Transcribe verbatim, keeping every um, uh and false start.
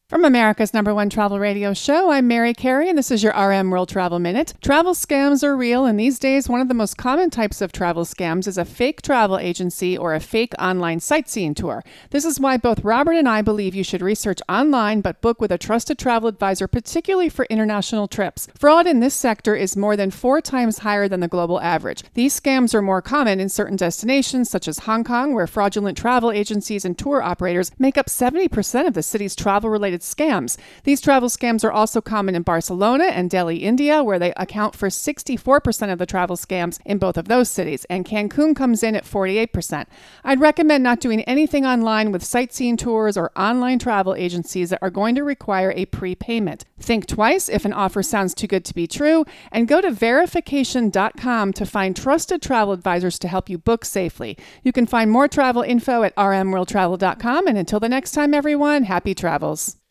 From America's number one travel radio show, I'm Mary Carey, and this is your R M World Travel Minute. Travel scams are real, and these days, one of the most common types of travel scams is a fake travel agency or a fake online sightseeing tour. This is why both Robert and I believe you should research online, but book with a trusted travel advisor, particularly for international trips. Fraud in this sector is more than four times higher than the global average. These scams are more common in certain destinations, such as Hong Kong, where fraudulent travel agencies and tour operators make up seventy percent of the city's travel-related scams. These travel scams are also common in Barcelona and Delhi, India, where they account for sixty-four percent of the travel scams in both of those cities, and Cancun comes in at forty-eight percent. I'd recommend not doing anything online with sightseeing tours or online travel agencies that are going to require a prepayment. Think twice if an offer sounds too good to be true, and go to verification dot com to find trusted travel advisors to help you book safely. You can find more travel info at r m world travel dot com, and until the next time, everyone, happy travels.